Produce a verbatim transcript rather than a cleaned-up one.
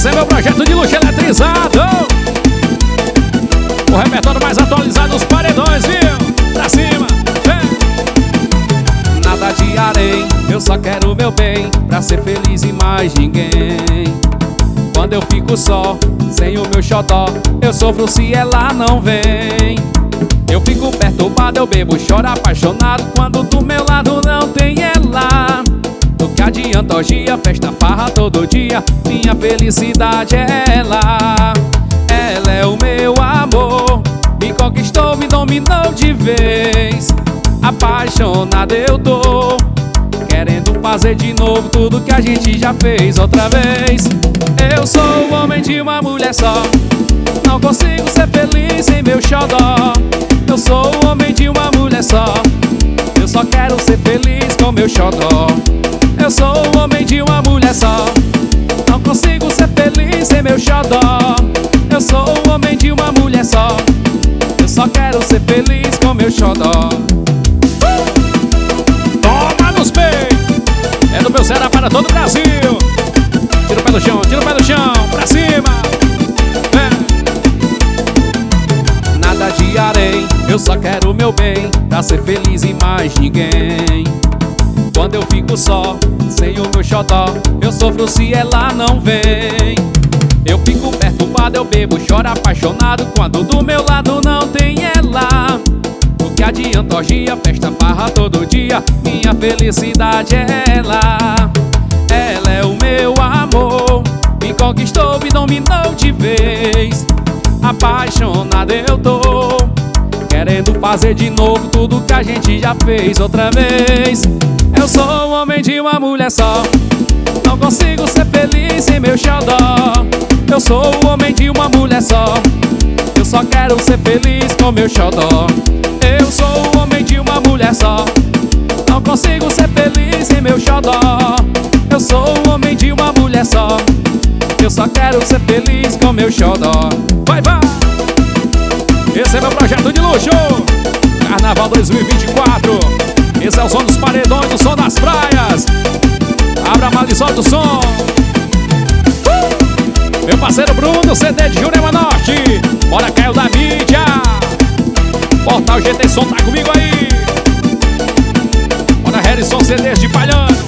Esse é meu projeto de luxo eletrizado. O repertório mais atualizado dos paredões, viu? Pra cima, vem. Nada de harém, eu só quero o meu bem, pra ser feliz e mais ninguém. Quando eu fico só, sem o meu xodó, eu sofro se ela não vem. Eu fico perturbado, eu bebo, choro apaixonado, quando do meu lado não tem ela. Do que adianta orgia, festa, farra todo dia, minha felicidade é ela. Ela é o meu amor, me conquistou, me dominou de vez. Apaixonado eu tô, querendo fazer de novo tudo que a gente já fez outra vez. Eu sou o homem de uma mulher só, não consigo ser feliz sem meu xodó. Eu sou o homem de uma mulher só, eu só quero ser feliz com meu xodó. Eu sou o homem de uma mulher só, não consigo ser feliz sem meu xodó. Eu sou o homem de uma mulher só, eu só quero ser feliz com meu xodó. Toma nos peitos, é do meu Ceará para todo o Brasil. Tira o pé do chão, tira o pé do chão, pra cima, é. Nada de harém, eu só quero o meu bem, pra ser feliz e mais ninguém. Quando eu fico só, sem o meu xodó, eu sofro se ela não vem. Eu fico perturbado, eu bebo, choro apaixonado, quando do meu lado não tem ela. O que adianta orgia, festa, farra todo dia, minha felicidade é ela. Ela é o meu amor, me conquistou, me dominou de vez. Apaixonado eu tô, querendo fazer de novo tudo que a gente já fez outra vez. Eu sou o homem de uma mulher só, não consigo ser feliz sem meu xodó. Eu sou o homem de uma mulher só, eu só quero ser feliz com meu xodó. Eu sou o homem de uma mulher só, não consigo ser feliz sem meu xodó. Eu sou o homem de uma mulher só, eu só quero ser feliz com meu xodó. Vai, vai! Esse é meu projeto de luxo, Carnaval dois mil e vinte e quatro. Esse é o som dos paredões, o som das praias. Abra a mala e solta o som. uh! Meu parceiro Bruno, C D de Jurema Norte. Bora, Caio da mídia. Portal G T Som tá comigo aí. Bora, Harrison, C Ds de Palhano.